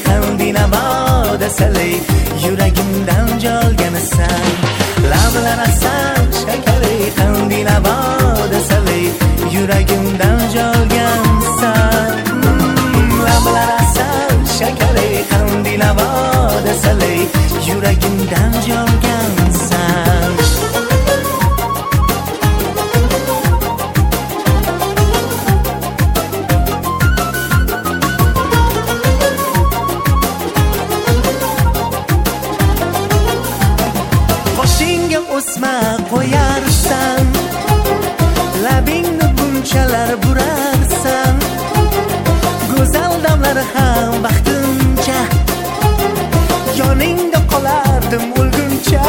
qandi navod asali yuragimdan jolganasan. Lablar asal shakari qandi navod asali yuragimdan jolgansan. Lablar asal shakari qandi navod asali yuragimdan jolgansan. Qoshingga o'sma qo'yarsan, labingni bunchalar burarsan. Go'zal damlar ham vaqtincha, yoningda qolardim o'lguncha.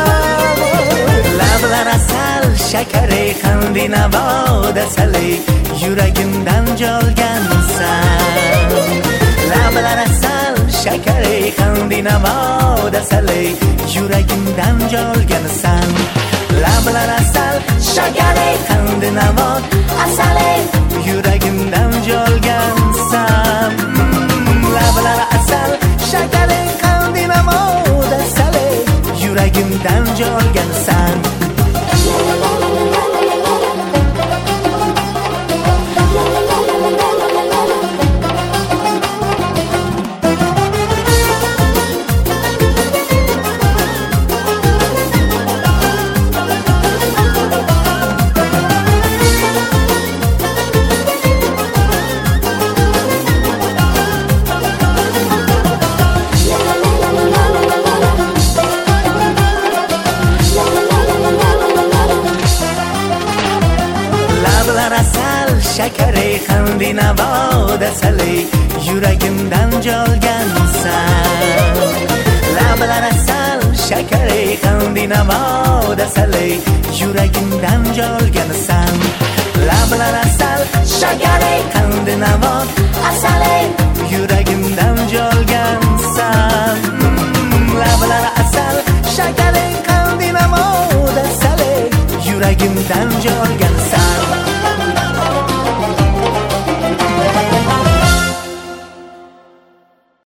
Lablar asal shakari qandi navod asali yuragimdan jolgansan. Lablar asal shakari qandi navod asali yuragimdan jolgansan. Lablar asal shakari qandi navod asali yuragimdan jolgansan. Lablar asal shakari qandi navod asali yuragimdan jolgansan. Lablar asal shakari qandi navod asali yuragimdan jolgansan. Lablar asal shakari qandi navod asali yuragimdan jolgansan. Lablar asal shakari qandi navod asali yuragimdan jolgansan. Lablar asal shakari qandi navod asali yuragimdan jolgansan.